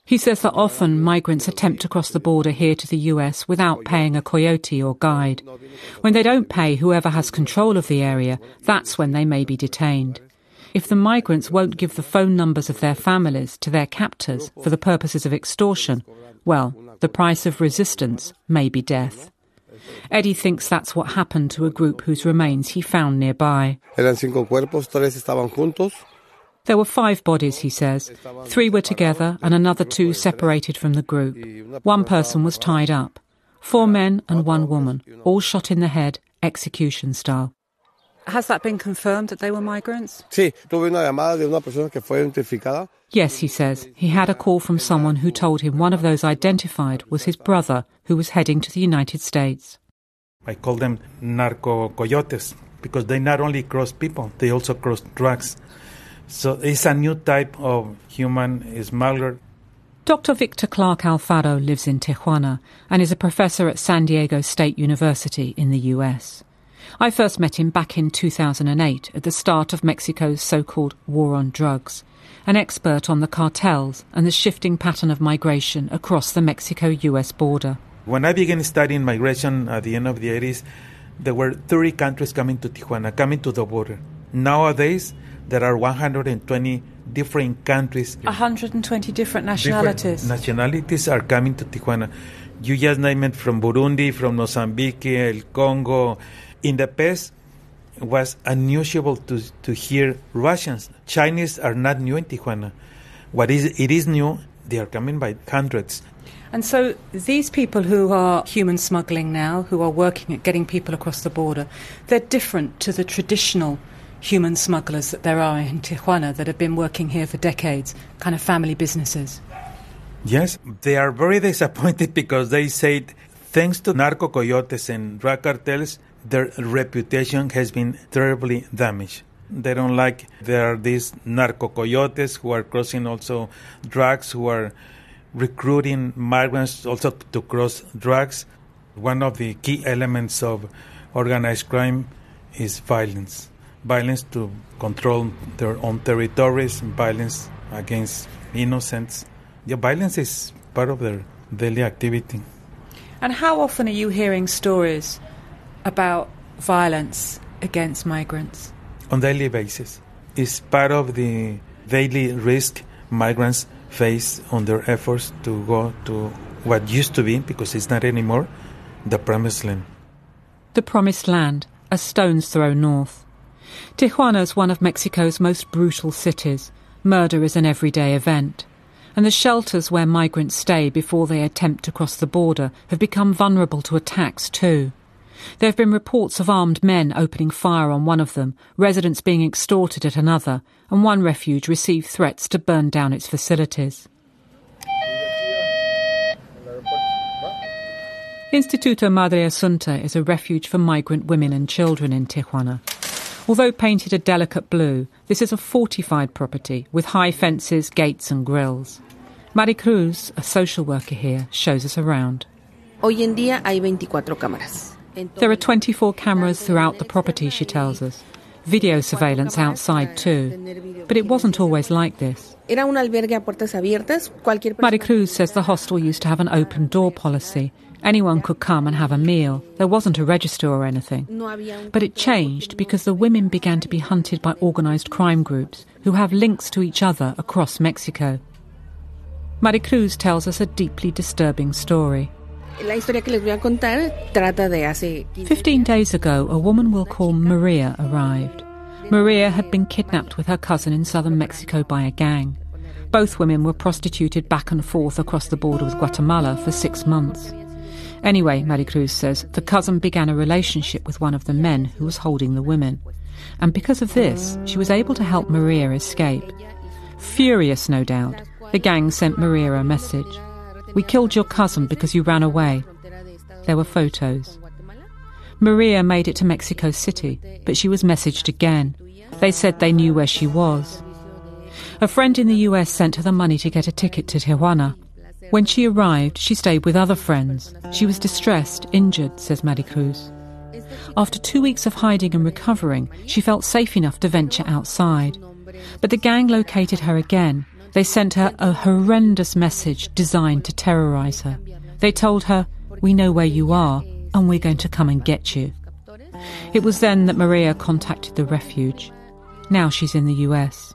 He says that often migrants attempt to cross the border here to the US without paying a coyote or guide. When they don't pay whoever has control of the area, that's when they may be detained. If the migrants won't give the phone numbers of their families to their captors for the purposes of extortion, well, the price of resistance may be death. Eddie thinks that's what happened to a group whose remains he found nearby. Eran 5 cuerpos, 3 estaban juntos. There were 5 bodies, he says. 3 were together and another 2 separated from the group. 1 person was tied up. 4 men and 1 woman, all shot in the head, execution style. Has that been confirmed that they were migrants? Sí, tuve una llamada de una persona que fue identificada. Yes, he says. He had a call from someone who told him one of those identified was his brother who was heading to the United States. I call them narco coyotes because they not only cross people, they also cross drugs. So it's a new type of human smuggler. Dr. Victor Clark Alfaro lives in Tijuana and is a professor at San Diego State University in the US. I first met him back in 2008 at the start of Mexico's so-called war on drugs, an expert on the cartels and the shifting pattern of migration across the Mexico-US border. When I began studying migration at the end of the 80s, there were 30 countries coming to Tijuana, coming to the border. Nowadays, there are 120 different countries. 120 different nationalities. Different nationalities are coming to Tijuana. You just name it, from Burundi, from Mozambique, El Congo. In the past, it was unusual to hear Russians. Chinese are not new in Tijuana. It is new, they are coming by hundreds. And so these people who are human smuggling now, who are working at getting people across the border, they're different to the traditional human smugglers that there are in Tijuana that have been working here for decades, kind of family businesses. Yes, they are very disappointed because they said, thanks to narco coyotes and drug cartels, their reputation has been terribly damaged. They don't like there are these narco coyotes who are crossing also drugs, who are recruiting migrants also to cross drugs. One of the key elements of organized crime is violence. Violence to control their own territories, violence against innocents. The violence is part of their daily activity. And how often are you hearing stories about violence against migrants? On a daily basis. It's part of the daily risk migrants face on their efforts to go to what used to be, because it's not anymore, the Promised Land. The Promised Land, a stone's throw north. Tijuana is one of Mexico's most brutal cities. Murder is an everyday event. And the shelters where migrants stay before they attempt to cross the border have become vulnerable to attacks too. There have been reports of armed men opening fire on one of them, residents being extorted at another, and one refuge received threats to burn down its facilities. Instituto Madre Asunta is a refuge for migrant women and children in Tijuana. Although painted a delicate blue, this is a fortified property with high fences, gates and grills. Maricruz, a social worker here, shows us around. Hoy en día hay 24 cámaras. There are 24 cameras throughout the property, she tells us. Video surveillance outside too. But it wasn't always like this. Maricruz says the hostel used to have an open door policy. Anyone could come and have a meal. There wasn't a register or anything. But it changed because the women began to be hunted by organised crime groups who have links to each other across Mexico. Maricruz tells us a deeply disturbing story. 15 days ago, a woman we'll call Maria arrived. Maria had been kidnapped with her cousin in southern Mexico by a gang. Both women were prostituted back and forth across the border with Guatemala for 6 months. Anyway, Maricruz says, the cousin began a relationship with one of the men who was holding the women. And because of this, she was able to help Maria escape. Furious, no doubt, the gang sent Maria a message. "We killed your cousin because you ran away." There were photos. Maria made it to Mexico City, but she was messaged again. They said they knew where she was. A friend in the US sent her the money to get a ticket to Tijuana. When she arrived, she stayed with other friends. She was distressed, injured, says Maricruz. After 2 weeks of hiding and recovering, she felt safe enough to venture outside. But the gang located her again, They sent her a horrendous message designed to terrorise her. They told her, "We know where you are, and we're going to come and get you." It was then that Maria contacted the refuge. Now she's in the US.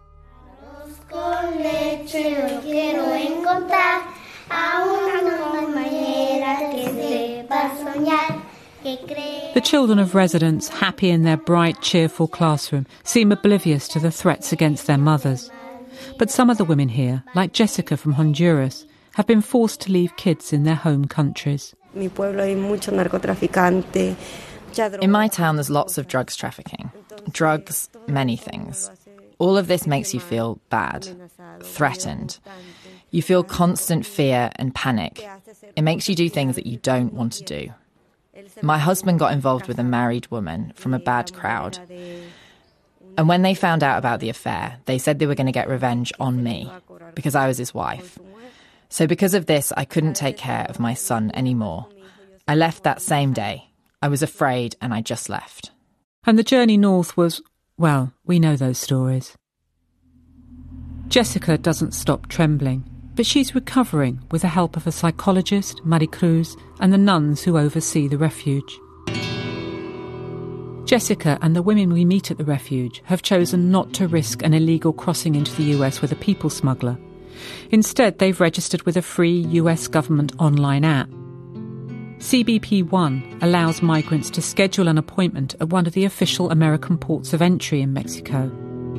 The children of residents, happy in their bright, cheerful classroom, seem oblivious to the threats against their mothers. But some of the women here, like Jessica from Honduras, have been forced to leave kids in their home countries. In my town, there's lots of drugs trafficking. Drugs, many things. All of this makes you feel bad, threatened. You feel constant fear and panic. It makes you do things that you don't want to do. My husband got involved with a married woman from a bad crowd. And when they found out about the affair, they said they were going to get revenge on me because I was his wife. So because of this, I couldn't take care of my son anymore. I left that same day. I was afraid and I just left. And the journey north was, well, we know those stories. Jessica doesn't stop trembling, but she's recovering with the help of a psychologist, Maricruz, and the nuns who oversee the refuge. Jessica and the women we meet at the refuge have chosen not to risk an illegal crossing into the US with a people smuggler. Instead, they've registered with a free US government online app. CBP One allows migrants to schedule an appointment at one of the official American ports of entry in Mexico.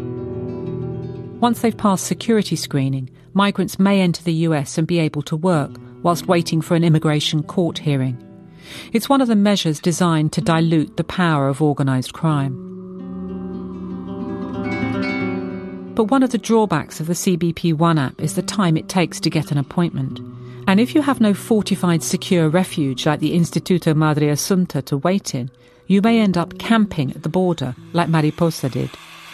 Once they've passed security screening, migrants may enter the US and be able to work whilst waiting for an immigration court hearing. It's one of the measures designed to dilute the power of organised crime. But one of the drawbacks of the CBP One app is the time it takes to get an appointment. And if you have no fortified secure refuge like the Instituto Madre Asunta to wait in, you may end up camping at the border like Mariposa did.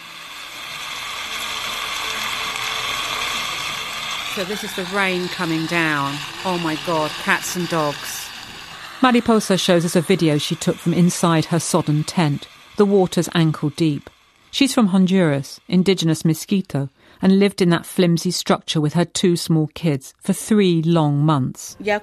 So this is the rain coming down. Oh my God, cats and dogs. Mariposa shows us a video she took from inside her sodden tent. The water's ankle deep. She's from Honduras, indigenous Miskito, and lived in that flimsy structure with her 2 small kids for 3 long months. When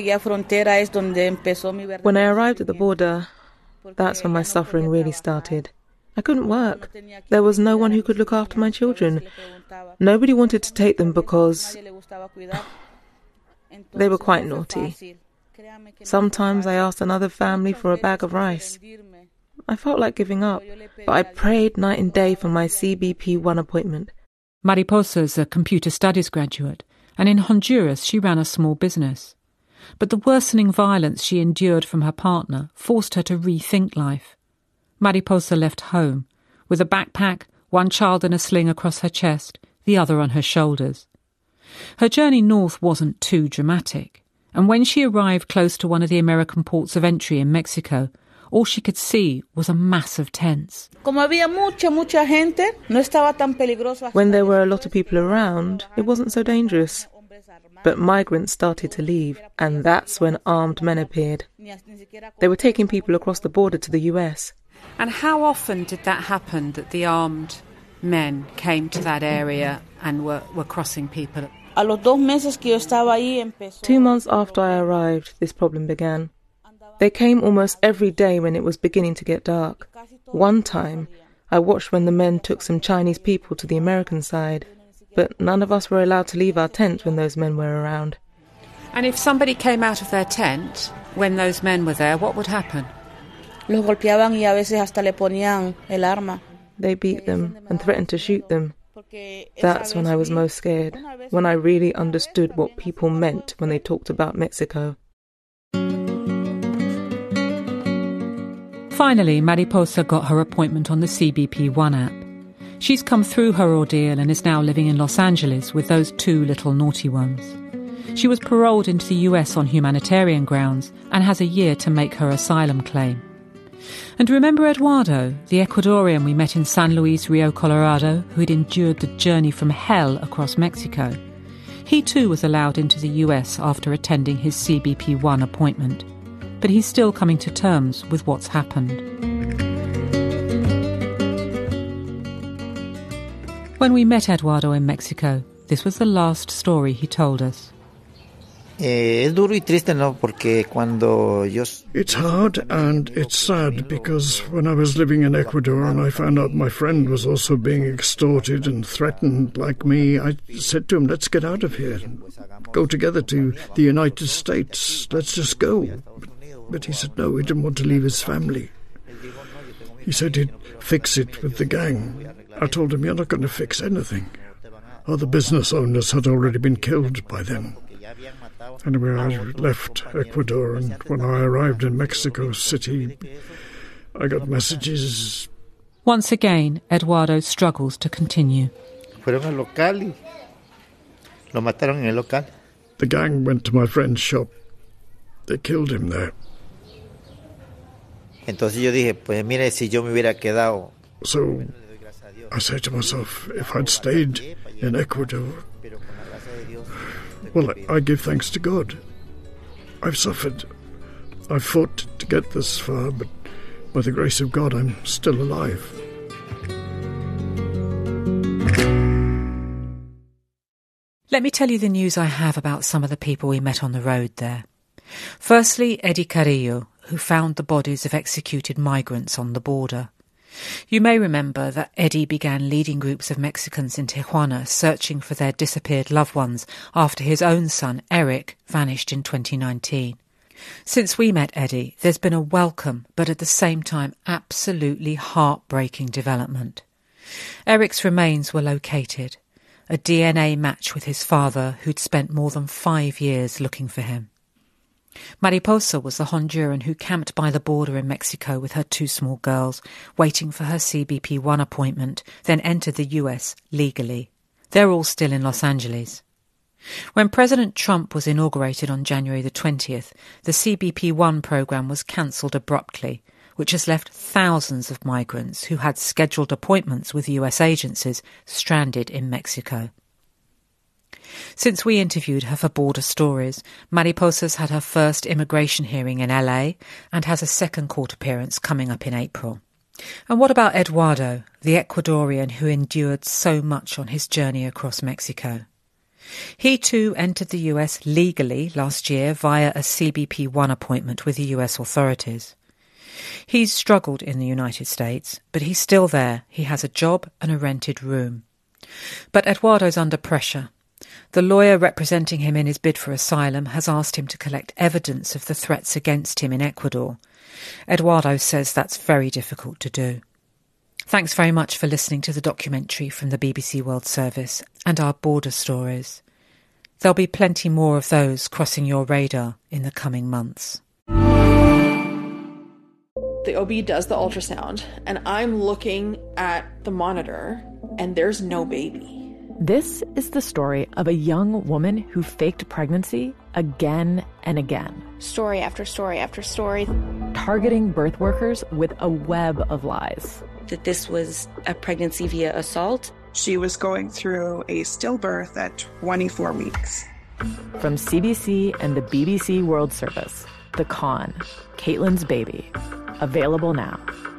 I arrived at the border, that's when my suffering really started. I couldn't work. There was no one who could look after my children. Nobody wanted to take them because they were quite naughty. Sometimes I asked another family for a bag of rice. I felt like giving up, but I prayed night and day for my CBP One appointment. Mariposa's a computer studies graduate, and in Honduras she ran a small business. But the worsening violence she endured from her partner forced her to rethink life. Mariposa left home, with a backpack, 1 child in a sling across her chest, the other on her shoulders. Her journey north wasn't too dramatic, and when she arrived close to one of the American ports of entry in Mexico, all she could see was a mass of tents. When there were a lot of people around, it wasn't so dangerous. But migrants started to leave, and that's when armed men appeared. They were taking people across the border to the US. And how often did that happen, that the armed men came to that area and were crossing people? 2 months after I arrived, this problem began. They came almost every day when it was beginning to get dark. One time, I watched when the men took some Chinese people to the American side, but none of us were allowed to leave our tent when those men were around. And if somebody came out of their tent when those men were there, what would happen? They beat them and threatened to shoot them. That's when I was most scared, when I really understood what people meant when they talked about Mexico. Finally, Mariposa got her appointment on the CBP One app. She's come through her ordeal and is now living in Los Angeles with those 2 little naughty ones. She was paroled into the US on humanitarian grounds and has a year to make her asylum claim. And remember Eduardo, the Ecuadorian we met in San Luis, Rio Colorado, who had endured the journey from hell across Mexico? He too was allowed into the US after attending his CBP One appointment. But he's still coming to terms with what's happened. When we met Eduardo in Mexico, This was the last story he told us. Es duro y triste, ¿no? Porque cuando yo... It's hard and it's sad because when I was living in Ecuador and I found out my friend was also being extorted and threatened like me, I said to him, let's get out of here. Go together to the United States. Let's just go. But he said no, he didn't want to leave his family. He said he'd fix it with the gang. I told him, you're not going to fix anything. Other business owners had already been killed by them. Anyway, I left Ecuador, and when I arrived in Mexico City, I got messages. Once again, Eduardo struggles to continue. Fueron al local y lo mataron en el local. The gang went to my friend's shop. They killed him there. Entonces yo dije, pues mire, si yo me hubiera quedado. So I said to myself, if I'd stayed in Ecuador, well, I give thanks to God. I've suffered. I've fought to get this far, but by the grace of God, I'm still alive. Let me tell you the news I have about some of the people we met on the road there. Firstly, Eddie Carrillo, who found the bodies of executed migrants on the border. You may remember that Eddie began leading groups of Mexicans in Tijuana searching for their disappeared loved ones after his own son, Eric, vanished in 2019. Since we met Eddie, there's been a welcome, but at the same time absolutely heartbreaking development. Eric's remains were located, a DNA match with his father, who'd spent more than 5 years looking for him. Mariposa was the Honduran who camped by the border in Mexico with her 2 small girls, waiting for her CBP-1 appointment, then entered the US legally. They're all still in Los Angeles. When President Trump was inaugurated on January the 20th, the CBP-1 program was cancelled abruptly, which has left thousands of migrants who had scheduled appointments with US agencies stranded in Mexico. Since we interviewed her for Border Stories, Mariposa's had her first immigration hearing in LA and has a second court appearance coming up in April. And what about Eduardo, the Ecuadorian who endured so much on his journey across Mexico? He too entered the US legally last year via a CBP-1 appointment with the US authorities. He's struggled in the United States, but he's still there. He has a job and a rented room. But Eduardo's under pressure. The lawyer representing him in his bid for asylum has asked him to collect evidence of the threats against him in Ecuador. Eduardo says that's very difficult to do. Thanks very much for listening to the documentary from the BBC World Service and our Border Stories. There'll be plenty more of those crossing your radar in the coming months. The OB does the ultrasound, and I'm looking at the monitor, and there's no baby. This is the story of a young woman who faked pregnancy again and again. Story after story after story. Targeting birth workers with a web of lies. That this was a pregnancy via assault. She was going through a stillbirth at 24 weeks. From CBC and the BBC World Service, The Con, Caitlyn's Baby. Available now.